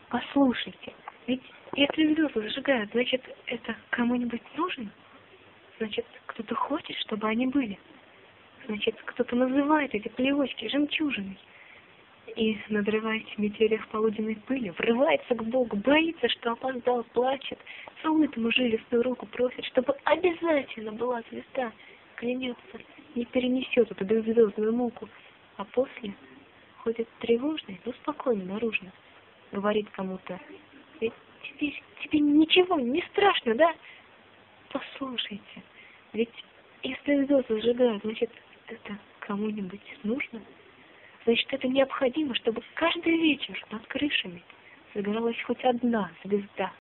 Послушайте, ведь если звезды зажигают, значит, это кому-нибудь нужно? Значит, кто-то хочет, чтобы они были. Значит, кто-то называет эти плевочки жемчужиной. И, надрываясь в метелях полуденной пыли, врывается к Богу, боится, что опоздал, плачет, целует ему жилистую руку, просит, чтобы обязательно была звезда, клянется, не перенесет эту беззвездную муку, а после ходит тревожный, но спокойно наружно, говорит кому-то: ведь тебе ничего не страшно, да? Послушайте, ведь если звезды зажигают, значит, это кому-нибудь нужно? Значит, это необходимо, чтобы каждый вечер над крышами загоралась хоть одна звезда.